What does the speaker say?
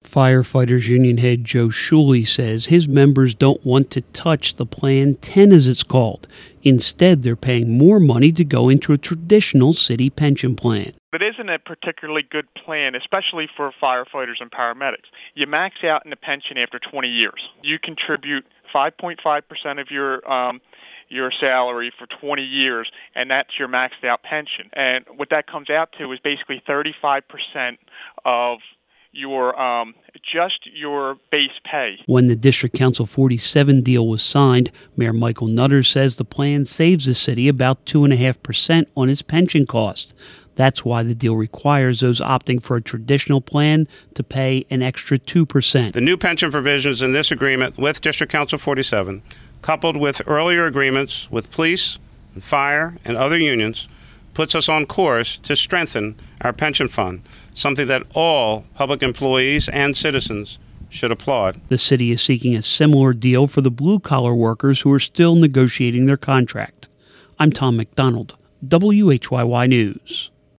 Firefighters Union head Joe Shuley says his members don't want to touch the Plan 10 as it's called. Instead, they're paying more money to go into a traditional city pension plan. It isn't a particularly good plan, especially for firefighters and paramedics. You max out in the pension after 20 years. You contribute 5.5% of your salary for 20 years, and that's your maxed out pension. And what that comes out to is basically 35% of just your base pay. When the District Council 47 deal was signed, Mayor Michael Nutter says the plan saves the city about 2.5% on its pension cost. That's why the deal requires those opting for a traditional plan to pay an extra 2%. The new pension provisions in this agreement with District Council 47, coupled with earlier agreements with police, and fire, and other unions, puts us on course to strengthen our pension fund, something that all public employees and citizens should applaud. The city is seeking a similar deal for the blue-collar workers who are still negotiating their contract. I'm Tom McDonald, WHYY News.